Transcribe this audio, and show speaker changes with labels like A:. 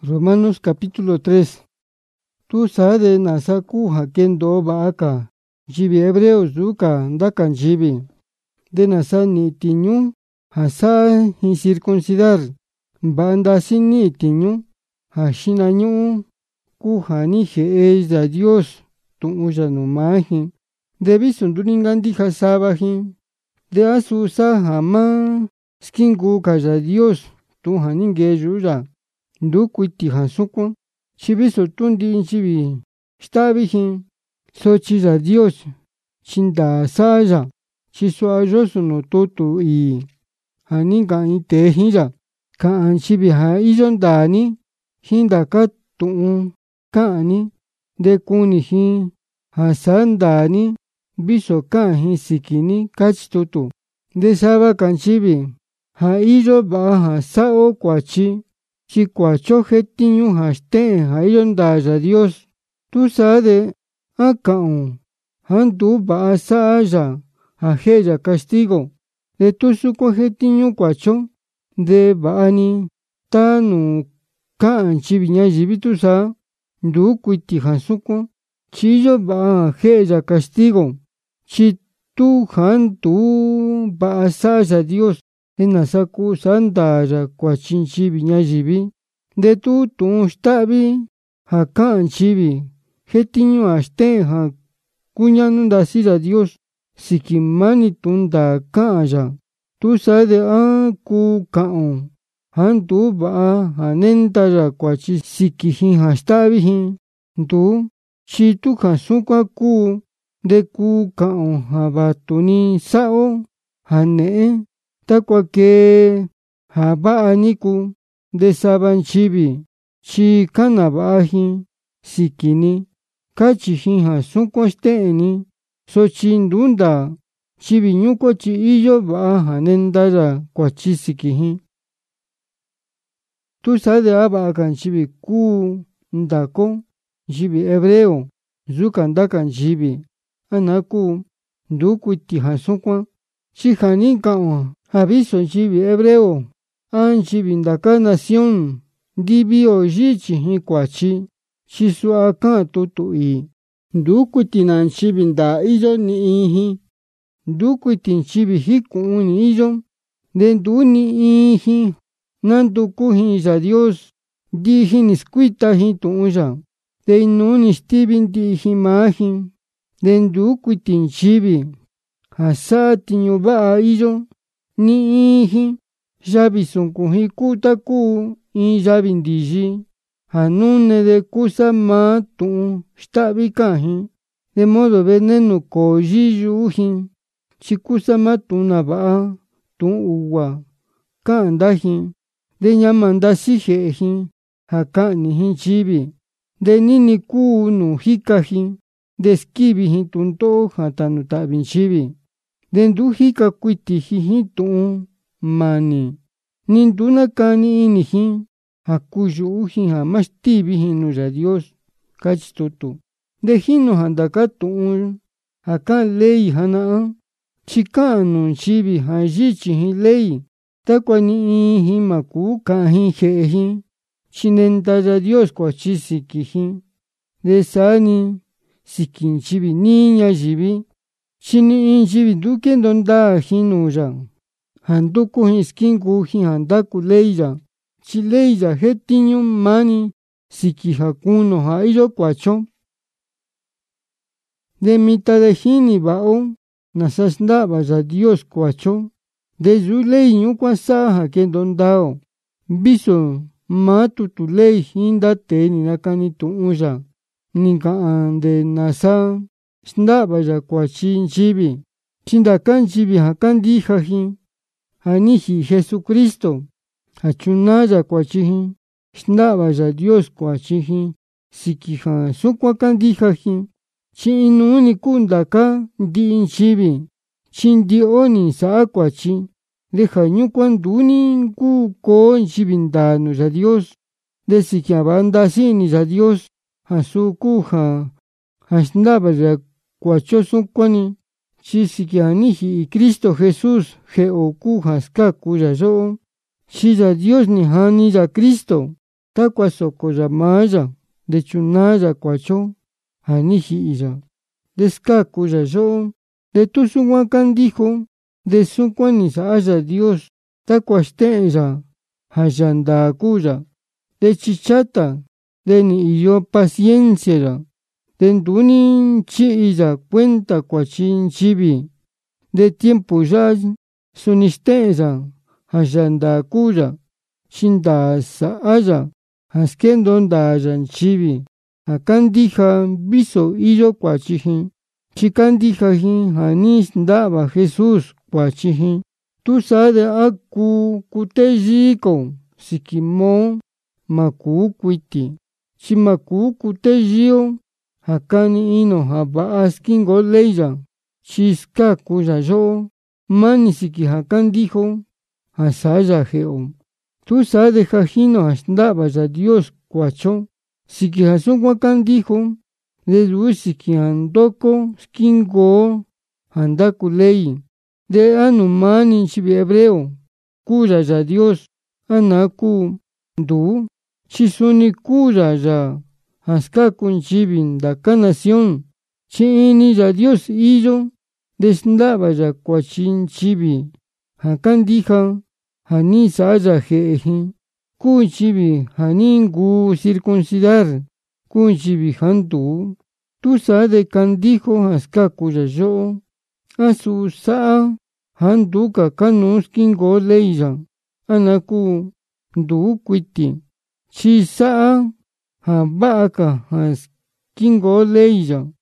A: Romanos capítulo 3. Tu sade nasaku hakendo baaka. Jibi hebreos duka ndakan jibi. De nasani tiñu hasa incircuncidar. Banda sini tiñu hashinañu kuhani je da Dios tu uya no mahi. De bisunduningandi hasabahi. De asusa hama skingu kaya Dios tu haninge yuya. Ndukuiti hasukun chibiso tundi chibi stabihin sochira Dios chinda saya chisuayosu no tutu i haninga itehira kaan chibi ha iyondani hinda katu kaani de kuni hi hasandani biso kahi sikini kachtutu de saba kanchibi ha iyo ba ha sao kwachi si cuacho jetiñu haste hayondaya Dios tu sade akaun handu ba saya hajeya castigo de tu suko jetiñu cuacho de baani tanu kaan chibiña yibitu sa ndu kuiti hasuko chiyo ba hajeya castigo chi tu handu ba saya Dios enasaku sandaya kuachin chibi ñayibi de tu stabi hakan chibi jetiñu aste ha kuñanunda sira Dios sikimani tunda kaya tu sade a ku kaon handu ba hanendaya kuachi sikihi hastabi hin ndu chitu hasuka ku de ku kaon habatuni sao hane takwa ke habaaniku de saban chibi chi kanabahi sikini kachihi hasuko steeni so chindunda chibi ñuko chi iyo ba hanendaya kuachi sikihi tu sade aba kan chibi ku ndako chibi hebreo zuka ndakan chibi anaku ndukuiti hasuko chihani kaon aviso chibi hebreo an chibi ndaka nación divio yichi hi kuachi chisua kan tutui ndukuiti nan chibi nda iyo ni ihi ndukuiti chibi hiku ni iyo de ndu ni ihi nanduku hi ya Dios dihi niskuita hi tuuya de inuni stibin dihi mahi de ndukuiti chibi hasati nyuba iyo ni ihi yabi sunkuhi kutaku in yabi ndiji hanune de kusa ma tu stabi kahi de modo veneno ko yiyuhi chikusa ma tu naba tu uwa kandahi de nyamanda sijehi hakani hi chibi de nini ku nu hikahi de skibihi tunto hatanu tabin chibi de ndu hika kuiti hi tu mani ninduna kani inihi hakuyuhi hamastibihi nuya Dios kachtutu de hino handakatu hakan ley hana chikanu chibi hayichi ley takwani ihi maku kahi jehi chinendaya Dios kuachisikihi de sani sikin chibi niña yibi chini inchibi duke donda hinuya handuku hiskinku hi handaku leya chileya jetiñu mani siki hakuno ha iyo kuacho de mitad de hini bao nasasndaba ya Dios kuacho de yu ley ñukua saja que dondao biso matu tu ley hinda te ni nakani tu uya nika de nasa ndaba ya kuachi chibi chindakan chibi hakan dijahi anihi Jesucristo hachunaya kuachihi ndaba ya Dios kuachihi sikiha sukwakan dijahi chi inuni kundaka di chibi chindi oni saa kuachi deja ñukwan duni ku ko chibindanu ya Dios de sikiabanda sini ya Dios hasukuja hasndaba ya kuacho sukwani chisikianihi Cristo Jesús geoku haskaku ya yo si ya Dios ni hani ya Cristo takua soko ya maa ya de chunaa ya kuacho ja ni ji'i ya de skaku ya yo'o de tu sukuan kandijo de sukuan ni sa'a ya Dios takua xte'e ya ja yandaa kuu ya de chichata de ni iyo paciencia ya de ntuu ni chi'i ya kuenta kuachi nchivi de tiempo ya suni xte'e ya ja yandaa kuu ya xindaa sa'a ya ja skendo ndaa ya nchivi ja kandija viso iyo kuachi ji chi kandija ji ja ni snda'a Jesús kuachi ji tu saa de a kuu kuteyii ko siki moo ma kuu kuiti chi ma kuu kuteyio ja kani ino ja va'a skingo ley ya chi skaku ya yo'o mani siki ja kandijo ja sa'a ya je'o tu saa de ja jino ja snda'a ya Dios kuacho siki ja sukuan kandijo de yu siki ja ndoko skingo ja ndaku ley de anu mani nchivi hebreo kuu ya Dios ana kuu nduu chi suni kuu ya ja skaku nchivi ndaka nación chi ini ya Dios iyo de snda'a ya kuachi nchivi ja kandija ja ni sa'a ya je'e ji kuu nchivi ja ni nkuu circuncidar kuu nchivi ja nduu tu saa de kandijo ja skaku ya yo'o asu sa'a ja nduu ka kanuu skingo ley ya ana kuu nduu kuiti chi sa'a ja va'a ka ja skingo ley ya